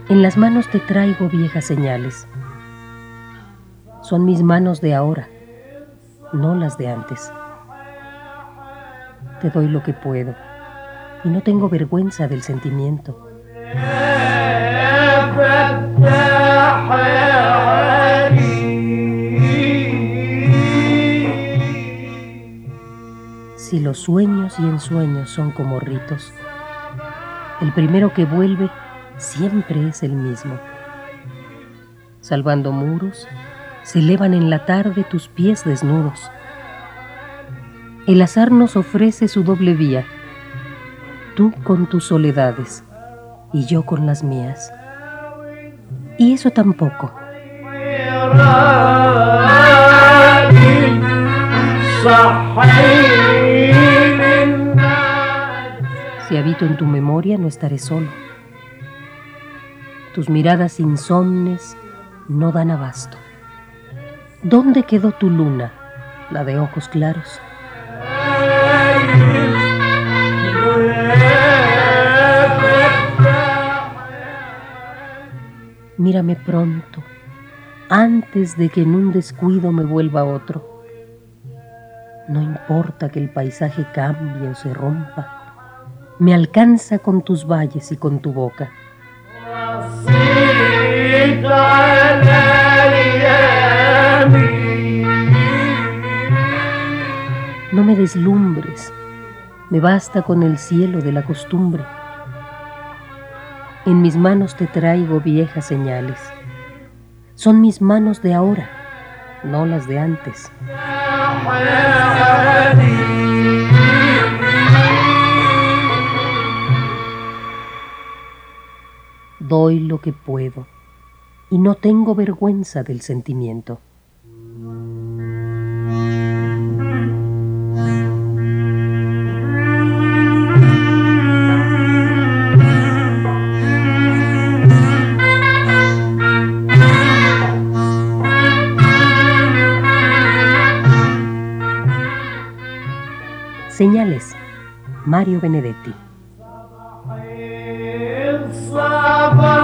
En las manos te traigo viejas señales. Son mis manos de ahora, no las de antes. Te doy lo que puedo y no tengo vergüenza del sentimiento. Si los sueños y ensueños son como ritos, el primero que vuelve siempre es el mismo. Salvando muros, se elevan en la tarde tus pies desnudos. El azar nos ofrece su doble vía, tú con tus soledades y yo con las mías. Y eso tampoco. Si habito en tu memoria, no estaré solo. Tus miradas insomnes no dan abasto. ¿Dónde quedó tu luna, la de ojos claros? Mírame pronto, antes de que en un descuido me vuelva otro. No importa que el paisaje cambie o se rompa, me alcanza con tus valles y con tu boca. No me deslumbres, me basta con el cielo de la costumbre. En mis manos te traigo viejas señales. Son mis manos de ahora, no las de antes. Doy lo que puedo y no tengo vergüenza del sentimiento. Señales, Mario Benedetti.